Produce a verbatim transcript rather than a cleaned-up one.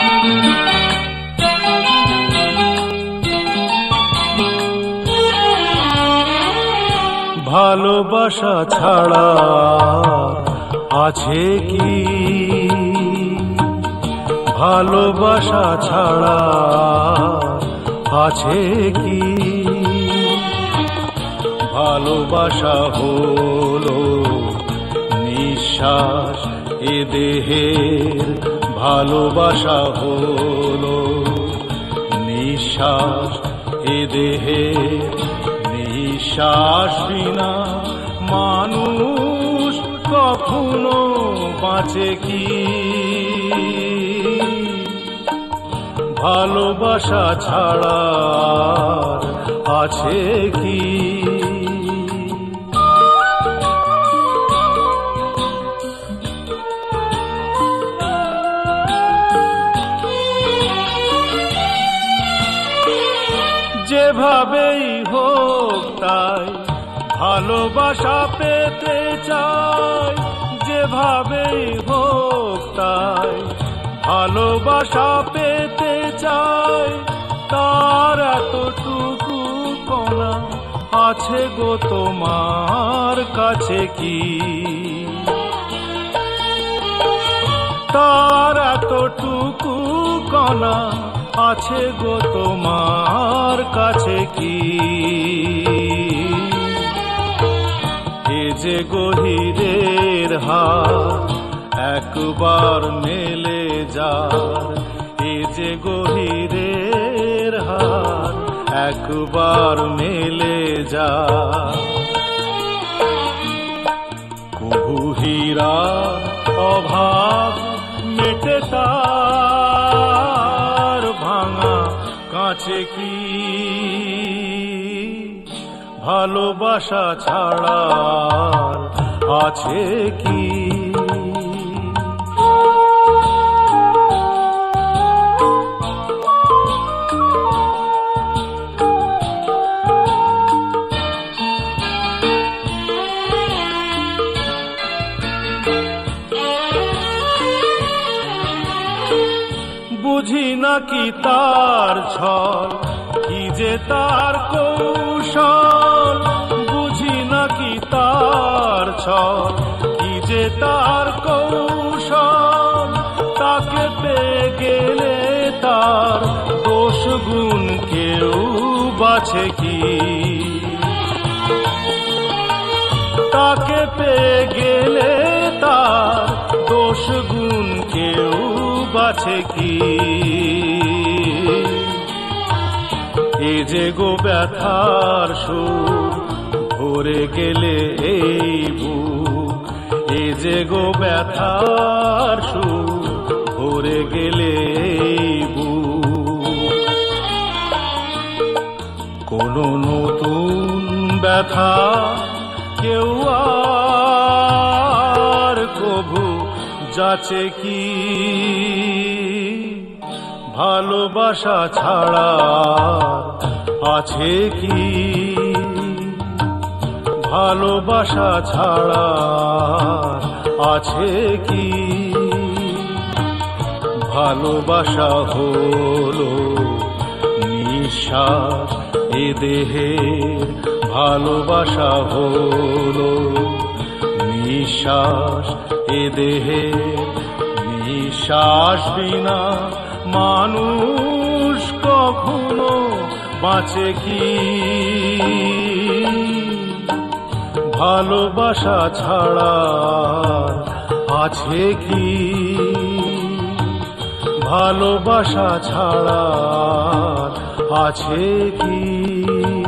ভালোবাসা ছাড়া আছে কি, ভালোবাসা ছাড়া আছে কি, ভালোবাসা হলো নিঃশ্বাস এ দেহের, ভালোবাসা হলো নিঃশ্বাস এ দেহের, নিঃশ্বাস বিনা মানুষ কখনো বাঁচে কি, ভালোবাসা ছাড়া আছে কি। যেভাবেই হোক তাই ভালোবাসা পেতে চাই, যেভাবেই হোক তাই ভালোবাসা পেতে চাই, তার এতটুকু কণা আছে গো তোমার কাছে কি, তার এতটুকু কণা আছে গো তোমার কাছে কি, এ যে গহীরের হাত একবার মেলে যার, এ যে গহীরের হাত একবার মেলে যার, কবু হীরা অভাব মেটে তার ভাঙা কাছে কি, ভালোবাসা ছাড়া আছে কি। বুঝি নাকি তার ছল, কি যে তার কৌশল, বুঝি নাকি তার ছল, কি যে তার কৌশল, তাকে পেয়ে গেলে তার দোষ গুণ কেউ বাছে কি, তাকে পেয়ে গেলে তার দোষ গুণ কেউ বাছে কি, এ যে গো ব্যথার সুর ভরে গেলে এই বুক, এ যে গো ব্যথার সুর ভরে গেলে এই বুক, কোন নতুন ব্যথা কেউ আর কভু যাচ্ছে কি, ভালোবাসা ছাড়া আছে কি, ভালোবাসা ছাড়া আছে কি, ভালোবাসা হলো নিঃশ্বাস এ দেহের, ভালোবাসা হলো নিঃশ্বাস এ দেহের, নিঃশ্বাস বিনা মানুষ কখনো বাঁচে কি, ভালোবাসা ছাড়া আছে কি, ভালোবাসা ছাড়া আছে কি।